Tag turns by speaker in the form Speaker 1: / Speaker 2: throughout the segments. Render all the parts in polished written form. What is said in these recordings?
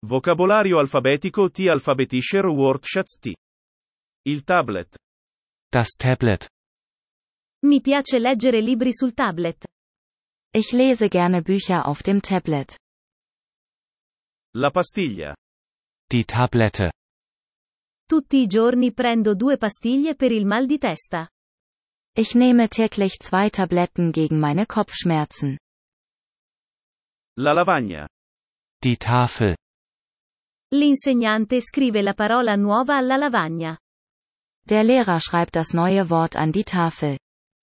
Speaker 1: Vocabolario alfabetico T. Alphabetischer Wortschatz T. Il tablet.
Speaker 2: Das Tablet.
Speaker 3: Mi piace leggere libri sul tablet.
Speaker 4: Ich lese gerne Bücher auf dem Tablet.
Speaker 1: La pastiglia.
Speaker 2: Die Tablette.
Speaker 3: Tutti i giorni prendo 2 pastiglie per il mal di testa.
Speaker 4: Ich nehme täglich 2 Tabletten gegen meine Kopfschmerzen.
Speaker 1: La lavagna.
Speaker 2: Die Tafel.
Speaker 3: L'insegnante scrive la parola nuova alla lavagna.
Speaker 4: Der Lehrer schreibt das neue Wort an die Tafel.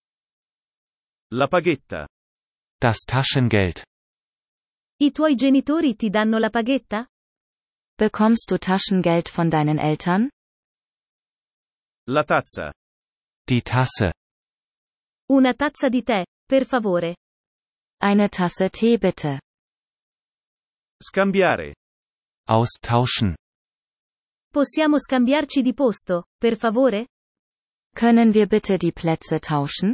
Speaker 1: La paghetta.
Speaker 2: Das Taschengeld.
Speaker 3: I tuoi genitori ti danno la paghetta?
Speaker 4: Bekommst du Taschengeld von deinen Eltern?
Speaker 1: La tazza.
Speaker 2: Die Tasse.
Speaker 3: Una tazza di tè, per favore.
Speaker 4: Eine Tasse Tee bitte.
Speaker 1: Scambiare.
Speaker 2: Austauschen.
Speaker 3: Possiamo scambiarci di posto, per favore?
Speaker 4: Können wir bitte die Plätze tauschen?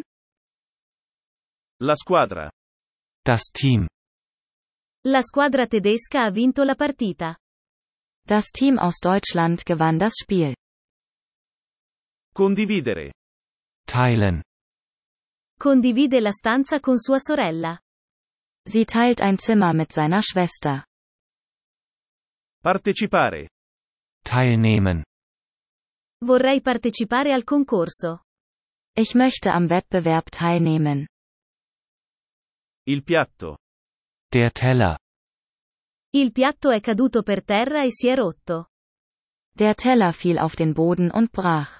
Speaker 1: La squadra.
Speaker 2: Das Team.
Speaker 3: La squadra tedesca ha vinto la partita.
Speaker 4: Das Team aus Deutschland gewann das Spiel.
Speaker 1: Condividere.
Speaker 2: Teilen.
Speaker 3: Condivide la stanza con sua sorella.
Speaker 4: Sie teilt ein Zimmer mit seiner Schwester.
Speaker 1: Partecipare.
Speaker 2: Teilnehmen.
Speaker 3: Vorrei partecipare al concorso.
Speaker 4: Ich möchte am Wettbewerb teilnehmen.
Speaker 1: Il piatto.
Speaker 2: Der Teller.
Speaker 3: Il piatto è caduto per terra e si è rotto.
Speaker 4: Der Teller fiel auf den Boden und brach.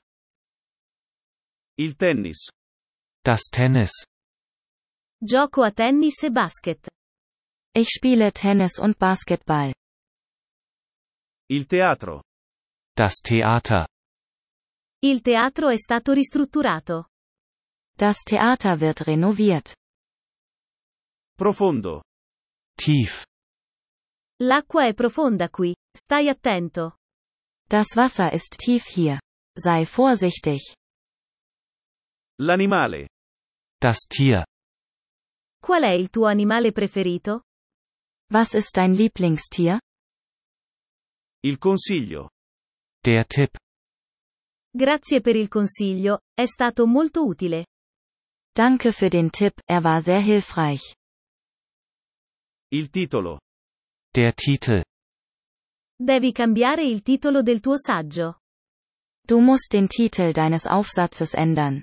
Speaker 1: Il tennis.
Speaker 2: Das Tennis.
Speaker 3: Gioco a tennis e basket.
Speaker 4: Ich spiele Tennis und Basketball.
Speaker 1: Il teatro.
Speaker 2: Das Theater.
Speaker 3: Il teatro è stato ristrutturato.
Speaker 4: Das Theater wird renoviert.
Speaker 1: Profondo.
Speaker 2: Tief.
Speaker 3: L'acqua è profonda qui, stai attento.
Speaker 4: Das Wasser ist tief hier. Sei vorsichtig.
Speaker 1: L'animale.
Speaker 2: Das Tier.
Speaker 3: Qual è il tuo animale preferito?
Speaker 4: Was ist dein Lieblingstier?
Speaker 1: Il consiglio.
Speaker 2: Der Tipp.
Speaker 3: Grazie per il consiglio, è stato molto utile.
Speaker 4: Danke für den Tipp, war sehr hilfreich.
Speaker 1: Il titolo.
Speaker 2: Der Titel.
Speaker 3: Devi cambiare il titolo del tuo saggio.
Speaker 4: Du musst den Titel deines Aufsatzes ändern.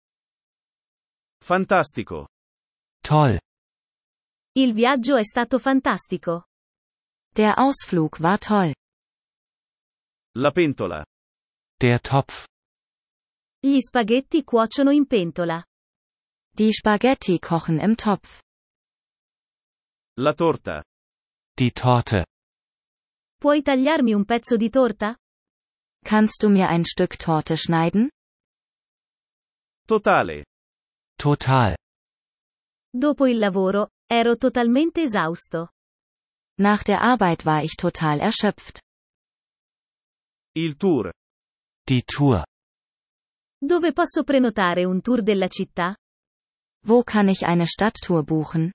Speaker 1: Fantastico.
Speaker 2: Toll.
Speaker 3: Il viaggio è stato fantastico.
Speaker 4: Der Ausflug war toll.
Speaker 1: La pentola.
Speaker 2: Der Topf.
Speaker 3: Gli spaghetti cuociono in pentola.
Speaker 4: Die Spaghetti kochen im Topf.
Speaker 1: La torta.
Speaker 2: Die Torte.
Speaker 3: Puoi tagliarmi un pezzo di torta?
Speaker 4: Kannst du mir ein Stück Torte schneiden?
Speaker 1: Totale.
Speaker 2: Total.
Speaker 3: Dopo il lavoro, ero totalmente esausto.
Speaker 4: Nach der Arbeit war ich total erschöpft.
Speaker 1: Il tour.
Speaker 2: Die Tour.
Speaker 3: Dove posso prenotare un tour della città?
Speaker 4: Wo kann ich eine Stadttour buchen?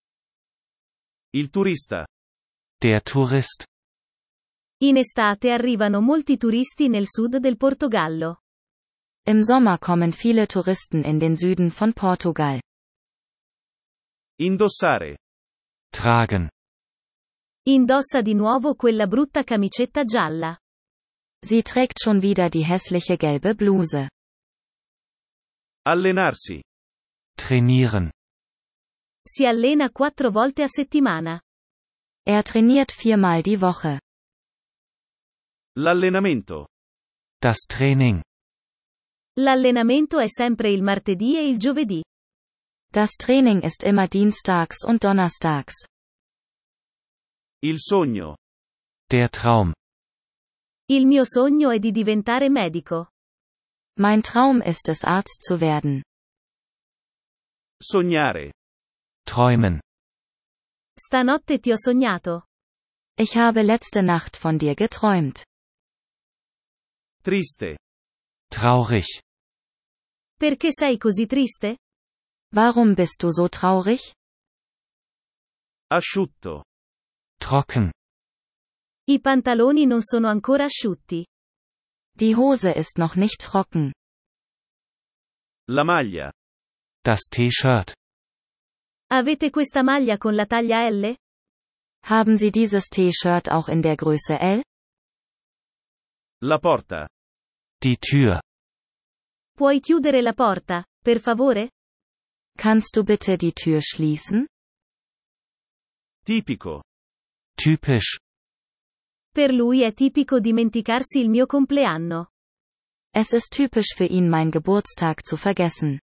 Speaker 1: Il turista.
Speaker 2: Der Tourist.
Speaker 3: In estate arrivano molti turisti nel sud del Portogallo.
Speaker 4: Im Sommer kommen viele Touristen in den Süden von Portugal.
Speaker 1: Indossare.
Speaker 2: Tragen.
Speaker 3: Indossa di nuovo quella brutta camicetta gialla.
Speaker 4: Sie trägt schon wieder die hässliche gelbe Bluse.
Speaker 1: Allenarsi.
Speaker 2: Trainieren.
Speaker 3: Si allena 4 volte a settimana.
Speaker 4: Er trainiert 4-mal die Woche.
Speaker 1: L'allenamento.
Speaker 2: Das Training.
Speaker 3: L'allenamento è sempre il martedì e il giovedì.
Speaker 4: Das Training ist immer dienstags und donnerstags.
Speaker 1: Il sogno.
Speaker 2: Der Traum.
Speaker 3: Il mio sogno è di diventare medico.
Speaker 4: Mein Traum ist es, Arzt zu werden.
Speaker 1: Sognare.
Speaker 2: Träumen.
Speaker 3: Stanotte ti ho sognato.
Speaker 4: Ich habe letzte Nacht von dir geträumt.
Speaker 1: Triste.
Speaker 2: Traurig.
Speaker 3: Perché sei così triste?
Speaker 4: Warum bist du so traurig?
Speaker 1: Asciutto.
Speaker 2: Trocken.
Speaker 3: I pantaloni non sono ancora asciutti.
Speaker 4: Die Hose ist noch nicht trocken.
Speaker 1: La maglia.
Speaker 2: Das T-Shirt.
Speaker 3: Avete questa maglia con la taglia L?
Speaker 4: Haben Sie dieses T-Shirt auch in der Größe L?
Speaker 1: La porta.
Speaker 2: Die Tür.
Speaker 3: Puoi chiudere la porta, per favore?
Speaker 4: Kannst du bitte die Tür schließen?
Speaker 1: Tipico.
Speaker 2: Typisch.
Speaker 3: Per lui è tipico dimenticarsi il mio compleanno.
Speaker 4: Es ist typisch für ihn, mein Geburtstag zu vergessen.